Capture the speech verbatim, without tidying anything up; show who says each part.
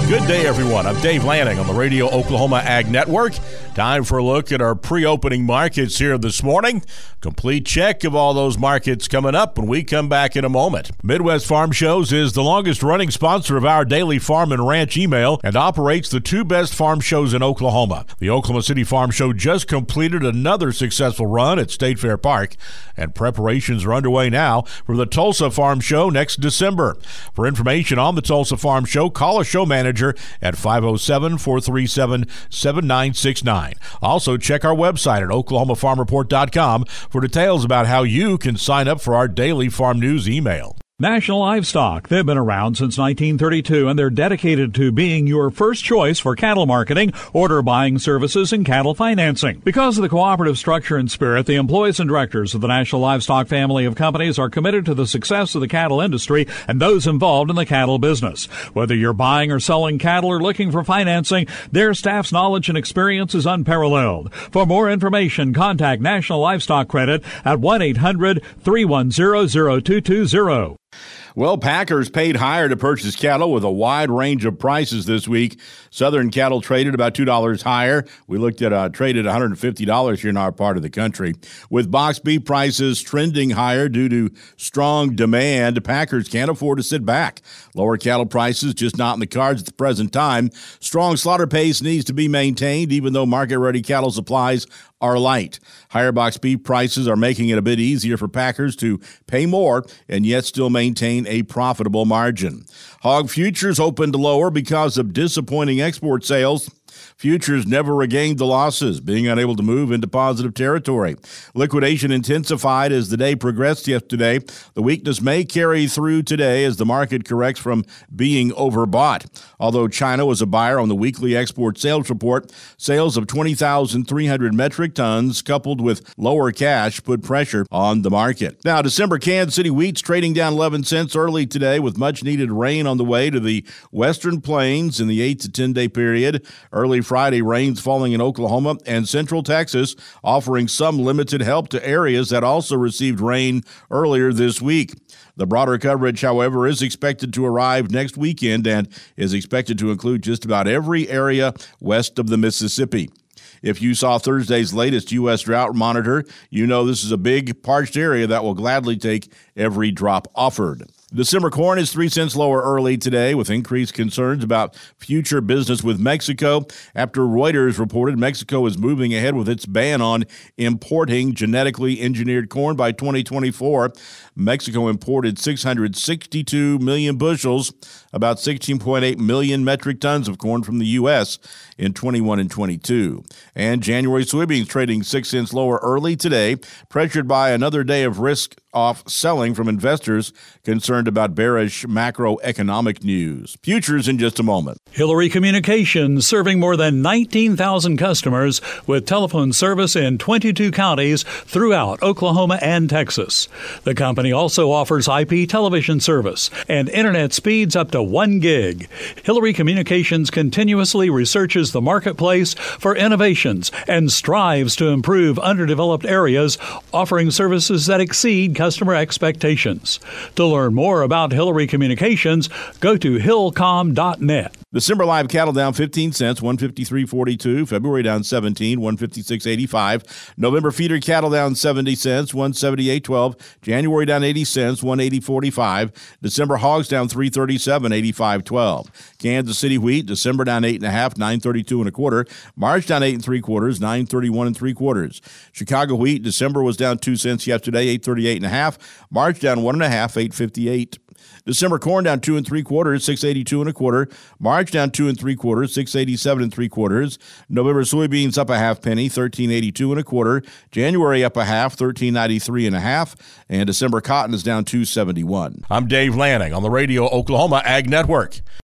Speaker 1: Good day, everyone. I'm Dave Lanning on the Radio Oklahoma Ag Network. Time for a look at our pre-opening markets here this morning. Complete check of all those markets coming up when we come back in a moment. Midwest Farm Shows is the longest-running sponsor of our daily farm and ranch email and operates the two best farm shows in Oklahoma. The Oklahoma City Farm Show just completed another successful run at State Fair Park, and preparations are underway now for the Tulsa Farm Show next December. For information on the Tulsa Farm Show, call a show manager at five oh seven, four three seven, seven nine six nine. Also, check our website at oklahoma farm report dot com for details about how you can sign up for our daily farm news email.
Speaker 2: National Livestock. They've been around since nineteen thirty-two, and they're dedicated to being your first choice for cattle marketing, order buying services, and cattle financing. Because of the cooperative structure and spirit, the employees and directors of the National Livestock family of companies are committed to the success of the cattle industry and those involved in the cattle business. Whether you're buying or selling cattle or looking for financing, their staff's knowledge and experience is unparalleled. For more information, contact National Livestock Credit at one eight hundred, three one zero, zero two two zero.
Speaker 1: Well, packers paid higher to purchase cattle with a wide range of prices this week. Southern cattle traded about two dollars higher. We looked at uh, traded one hundred fifty dollars here in our part of the country. With box beef prices trending higher due to strong demand, packers can't afford to sit back. Lower cattle prices just not in the cards at the present time. Strong slaughter pace needs to be maintained, even though market-ready cattle supplies are light. Higher box beef prices are making it a bit easier for packers to pay more and yet still maintain a profitable margin. Hog futures opened lower because of disappointing export sales. Futures never regained the losses, being unable to move into positive territory. Liquidation intensified as the day progressed yesterday. The weakness may carry through today as the market corrects from being overbought. Although China was a buyer on the weekly export sales report, sales of twenty thousand three hundred metric tons coupled with lower cash put pressure on the market. Now, December Kansas City wheat's trading down eleven cents early today with much needed rain on the way to the western plains in the eight to ten day period. Early Friday rains falling in Oklahoma and central Texas, offering some limited help to areas that also received rain earlier this week. The broader coverage, however, is expected to arrive next weekend and is expected to include just about every area west of the Mississippi. If you saw Thursday's latest U S drought monitor, you know this is a big parched area that will gladly take every drop offered. December corn is three cents lower early today with increased concerns about future business with Mexico after Reuters reported Mexico is moving ahead with its ban on importing genetically engineered corn by twenty twenty-four. Mexico imported six hundred sixty-two million bushels, about sixteen point eight million metric tons of corn from the U S in twenty-one and twenty-two. And January soybeans trading six cents lower early today, pressured by another day of risk-off selling from investors concerned about bearish macroeconomic news. Futures in just a moment.
Speaker 2: Hillary Communications, serving more than nineteen thousand customers with telephone service in twenty-two counties throughout Oklahoma and Texas. The company also offers I P television service and internet speeds up to one gig. Hillary Communications continuously researches the marketplace for innovations and strives to improve underdeveloped areas, offering services that exceed customer expectations. To learn more about Hillary Communications, go to hillcom dot net.
Speaker 1: December live cattle down fifteen cents, one fifty-three forty-two. February down seventeen, one fifty-six eighty-five. November feeder cattle down seventy cents, one seventy-eight twelve. January down eighty cents, one eighty forty-five. December hogs down three thirty-seven, eighty-five twelve. Kansas City wheat, December down eight and a half, nine thirty-two and a quarter. March down eight and three quarters, nine thirty-one and three quarters. Chicago wheat, December was down two cents yesterday, eight thirty-eight and a half. March down one and a half, eight fifty-eight. December corn down two and three quarters, six eighty-two and a quarter. March down two and three quarters, six eighty-seven and three quarters. November soybeans up a half penny, thirteen eighty-two and a quarter. January up a half, thirteen ninety-three and a half. And December cotton is down two seventy-one. I'm Dave Lanning on the Radio Oklahoma Ag Network.